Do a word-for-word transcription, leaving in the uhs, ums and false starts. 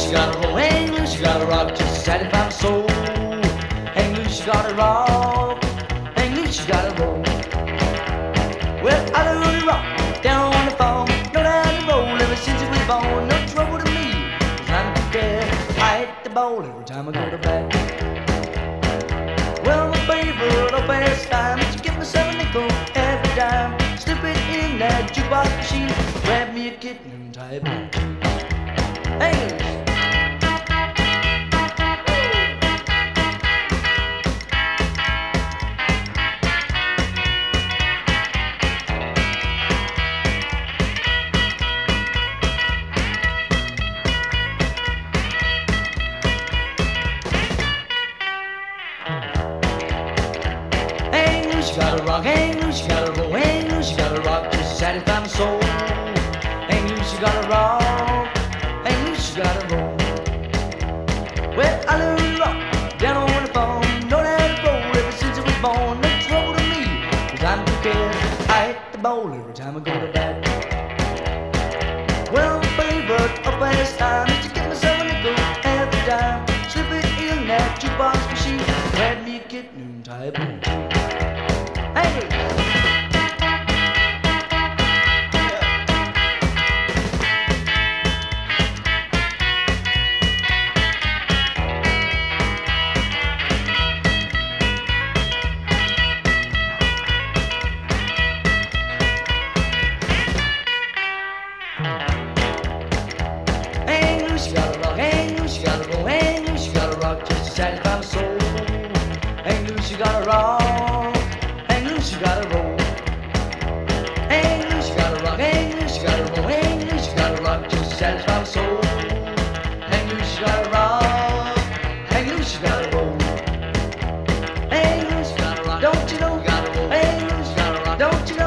loose, you gotta roll. Hang loose, you gotta rock just to satisfy my soul. Hang loose, you gotta rock. Hang loose, you gotta roll. Well, I learned to rock down on the farm. Know how to roll ever since I was born. No trouble to me, 'cause I'm a care. I hit the ball every time I go to bat. Well, my favorite old pastime is to give myself a nickel every time. Slip it in that jukebox machine, grab me a kitten and tie it back. Hey! Hang loose, you gotta rock, hang loose, you gotta roll, hang loose, you gotta rock just to satisfy my soul. Hang loose, you gotta rock, hang loose, you gotta roll. Well, I learned to rock down on the farm, know how to roll ever since I was born. No trouble to me, 'cause I'm too care. I hit the ball every time I go to bat. Well, my favorite up last time is to give myself a nickel every time. Slip it in that jukebox machine, grab me a kitten and tie it back. Hey! Hang loose, you gotta rock, hang loose, you gotta roll, hang loose, you gotta rock just to satisfy my soul. Hang loose, you gotta rock, hang loose, you gotta roll. Hang loose, you gotta rock, hang loose, you gotta roll, hang loose, you gotta rock just to satisfy my soul. Hang loose, you gotta rock, hang loose, you gotta roll. Hang loose, you gotta rock, don't you know? Hang loose, you gotta rock, don't you know?